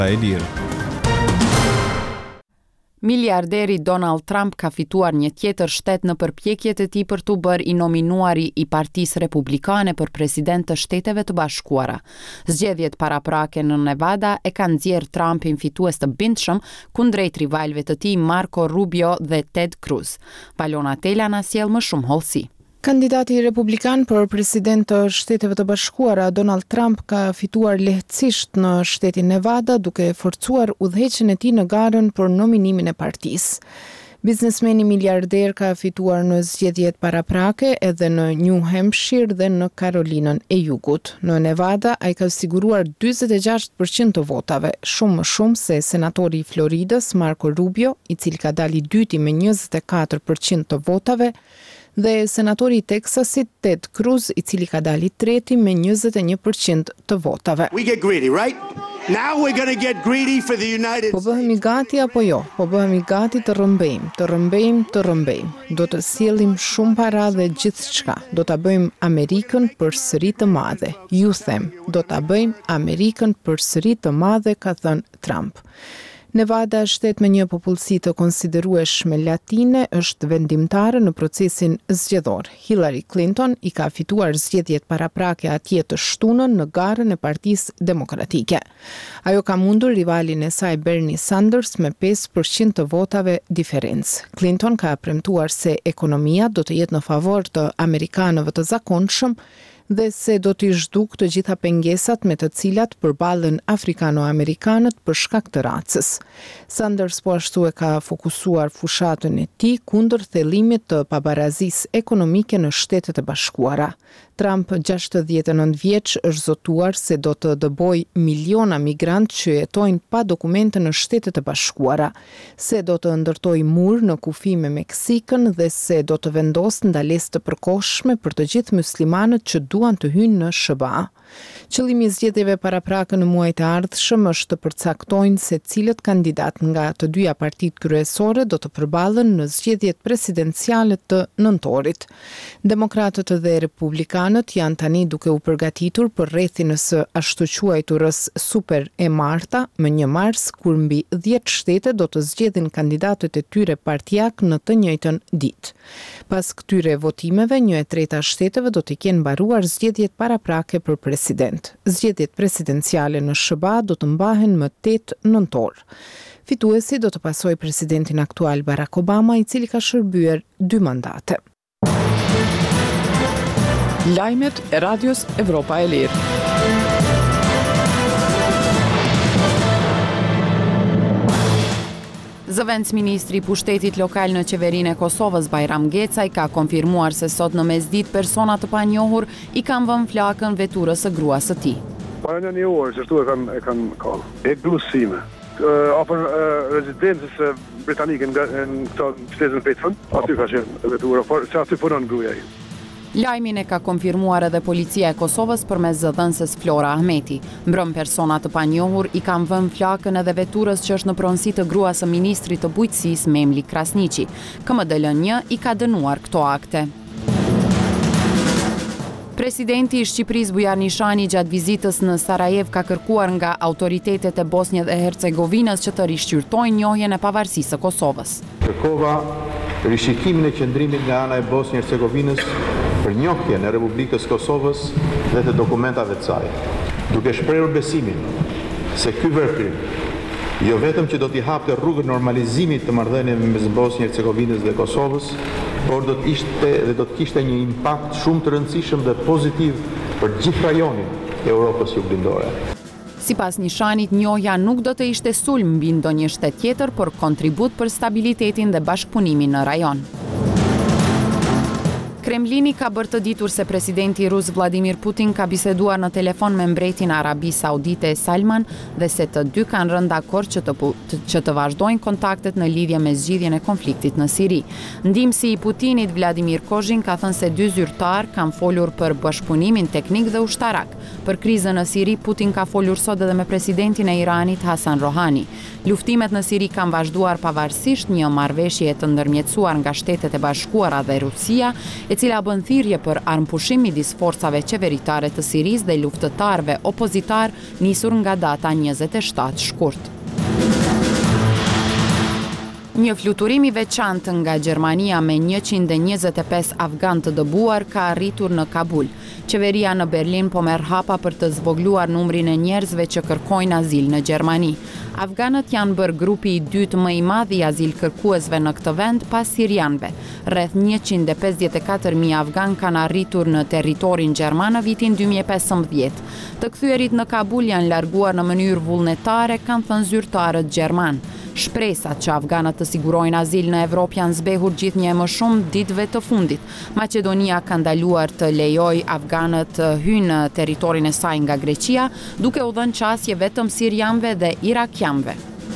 e lirë. Miliarderi Donald Trump ka fituar një tjetër shtet në përpjekjet e tij për t'u bërë i nominuari i Partisë Republikane për president të Shteteve të Bashkuara. Zgjedhjet paraprake në Nevada e kanë nxjerrë Trumpin fitues të bindshëm kundrejt rivalëve të tij Marco Rubio dhe Ted Cruz. Palona Tela na sjell më shumë hollësi. Kandidati republikan për president të Shteteve të Bashkuara, Donald Trump, ka fituar lehtësisht në shtetin Nevada duke forcuar udhëheqjen e tij në garën për nominimin e partisë. Biznesmeni miliarder ka fituar në zgjedhjet paraprake edhe në New Hampshire dhe në Karolinën e Jugut. Në Nevada, ai ka siguruar 46% të votave, shumë më shumë se senatori i Floridës, Marco Rubio, i cili ka dalë i dyti me 24% të votave, dhe senatori i Teksasit Ted Cruz, i cili ka dalë i treti me 21% të votave. We get greedy, right? Now we're going to get greedy for the United States. Po bëhemi gati apo jo? Po bëhemi gati të rrëmbejmë. Do të sjellim shumë para dhe gjithçka. Do ta bëjmë Amerikën përsëri të madhe. Ju them, do ta bëjmë Amerikën përsëri të madhe, ka thënë Trump. Nevada, shtet me një popullsi të konsiderueshme latine, është vendimtare në procesin zgjedhor. Hillary Clinton i ka fituar zgjedhjet paraprake atje të shtunën në garën e Partisë Demokratike. Ajo ka mundur rivalin e saj Bernie Sanders me 5% të votave diferencë. Clinton ka premtuar se ekonomia do të jetë në favor të amerikanëve të zakonshëm dhe se do t'i zhduk të gjitha pengesat me të cilat përballen afrikano-amerikanët për shkak të racës. Sanders po ashtu e ka fokusuar fushatën e tij kundër thellimit të pabarazisë ekonomike në Shtetet e Bashkuara. Trump, 69 vjeç, është zotuar se do të dëbojë miliona migrantë që jetojnë pa dokumente në Shtetet e Bashkuara, se do të ndërtojë mur në kufi me Meksikën dhe se do të vendosë ndalesë të përkohshme për të gjithë muslimanët që duan të hyjnë në SBA. Qëllimi i zgjedhjeve paraprake në muajt e ardhshëm është të përcaktojnë se cilët kandidat nga të dyja partitë kryesore do të përballen në zgjedhjet presidenciale të nëntorit. Demokratët dhe republikanët janë tani duke u përgatitur për rrethin së ashtu quajturës super e marta më 1 mars, kur mbi 10 shtete do të zgjedhin kandidatët e tyre partijak në të njëjtën ditë. Pas këtyre votimeve, 1/3 shteteve do të kenë mbaruar zgjedhjet paraprake për president. Zgjedhjet presidenciale në SBA do të mbahen më 8 nëntor. Fituesi do të pasojë presidentin aktual Barack Obama, i cili ka shërbyer 2 mandate. Lajmet e Radios Evropa e Lirë. Zëvendës ministri i pushtetit lokal në qeverinë e Kosovës, Bajram Gecaj, ka konfirmuar se sot në mesditë persona të panjohur i kanë vënë flakën veturës së gruas së tij. Para një orë që këtu e kanë kohë. E blusime. Afër rezidencës britanike në këto qytetin Petfën, aty ka qenë vetura, por se aty punon gruaja ime. Lajmin e ka konfirmuar edhe policia e Kosovës përmes zëdhënëses Flora Ahmeti. Mbrëm persona të panjohur i kanë vënë flakën edhe veturës që është në pronësi të gruas së ministrit të bujqësisë Memli Krasniqi. KMDL-1 i ka dënuar këto akte. Presidenti i Shqipërisë Bujar Nishani gjatë vizitës në Sarajev ka kërkuar nga autoritetet e Bosnjës dhe Hercegovinës që të rishqyrtojnë njohjen e pavarësisë së Kosovës. Kërkova rishikimin e qëndrimit nga ana e Bosnjës Hercegovinës për njohjen e Republikës Kosovës dhe të dokumentave të saj, duke shprehur besimin se ky veprim jo vetëm që do t'i hapte rrugën normalizimit të marrëdhënieve mes Bosnjës Hercegovinës dhe Kosovës, por do të kishte një impakt shumë të rëndësishëm dhe pozitiv për gjithë rajonin e Europës juglindore. Sipas Nishanit, njohja nuk do të ishte sulm mbi ndonjë shtet tjetër, por kontribut për stabilitetin dhe bashkëpunimin në rajon. Kremlini ka bërë të ditur se presidenti rus Vladimir Putin ka biseduar në telefon me mbretin e Arabisë Saudite Salman dhe se të dy kanë rënë dakord që të vazhdojnë kontaktet në lidhje me zgjidhjen e konfliktit në Siri. Ndihmësi i Putinit Vladimir Kozhin ka thënë se dy zyrtar kanë folur për bashkëpunimin teknik dhe ushtarak. Për krizën në Siri, Putin ka folur sot edhe me presidentin e Iranit Hasan Rohani. Luftimet në Siri kanë vazhduar pavarësisht një marrëveshje të ndërmjetësuar nga Shtetet e Bashkuara dhe Rusia, e cila bën thirrje për armpushim midis forcave qeveritare të Sirisë dhe luftëtarëve opozitar nisur nga data 27 shkurt. Një fluturim i veçantë nga Gjermania me 125 afgan të dëbuar ka arritur në Kabul. Qeveria në Berlin po merr hapa për të zvogluar numrin e njerëzve që kërkojnë azil në Gjermani. Afganët janë bërë grupi i dytë më i madh i azil kërkuesve në këtë vend pas sirianëve. Rreth 154.000 afgan kanë arritur në territorin gjerman në vitin 2015. Të kthyerit në Kabul janë larguar në mënyrë vullnetare, kanë thënë zyrtarët gjerman. Shpresat që afganët të sigurojnë azil në Evropë janë zbehur gjithnjë më shumë ditëve të fundit. Maqedonia ka ndaluar të lejojë afganët të hyjnë në territorin e saj nga Greqia, duke u dhënë qasje vetëm sirianëve dhe irakianëve.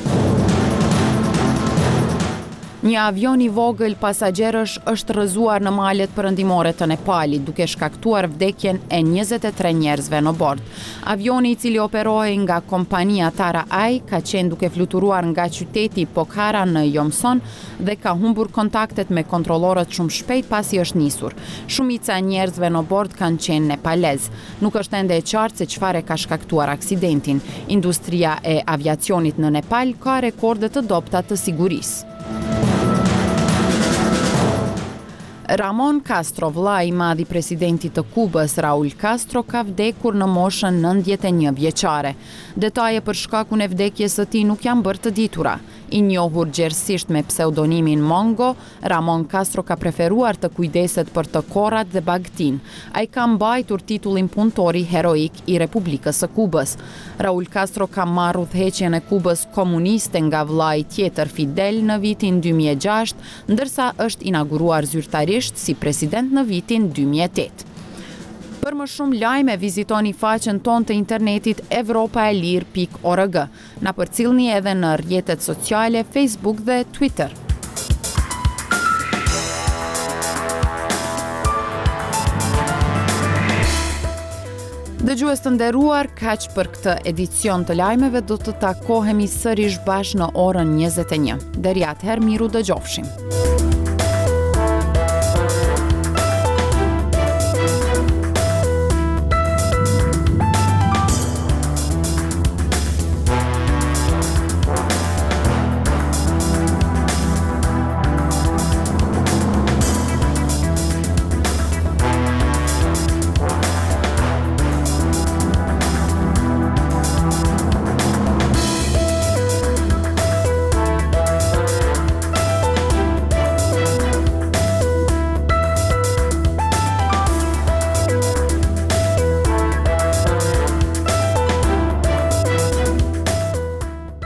Një avion i vogël pasagjerësh është rrëzuar në malet perëndimore të Nepalit, duke shkaktuar vdekjen e 23 njerëzve në bord. Avioni i cili operohej nga kompania Tara Ai ka qenë duke fluturuar nga qyteti Pokhara në Jomson dhe ka humbur kontaktet me kontrollorët shumë shpejt pasi është nisur. Shumica e njerëzve në bord kanë qenë nepalez. Nuk është ende e qartë se çfarë ka shkaktuar aksidentin. Industria e aviacionit në Nepal ka rekorde të dobta të sigurisë. Ramon Castro, vllai i madh i presidentit të Kubës, Raul Castro, ka vdekur në moshën 91 vjeçare. Detaje për shkakun e vdekjes së tij nuk janë bërë të ditura. I njohur gjerësisht me pseudonimin Mongo, Ramon Castro ka preferuar të kujdeset për të korrat dhe bagtin. Ai ka mbajtur titullin punëtori heroik i Republikës së Kubës. Raul Castro ka marrë udhëheqjen e Kubës komuniste nga vllai tjetër Fidel në vitin 2006, ndërsa është inauguruar zyrtarisht si president në vitin 2008. Për më shumë lajme, vizitoni faqen tonë të internetit evropaelir.org. Na përcillni edhe në rrjetet sociale Facebook dhe Twitter. Dëgjues të nderuar, kaq për këtë edicion të lajmeve, do të takohemi sërish bashkë në orën 21. Deri atëherë, miru dëgjofshim.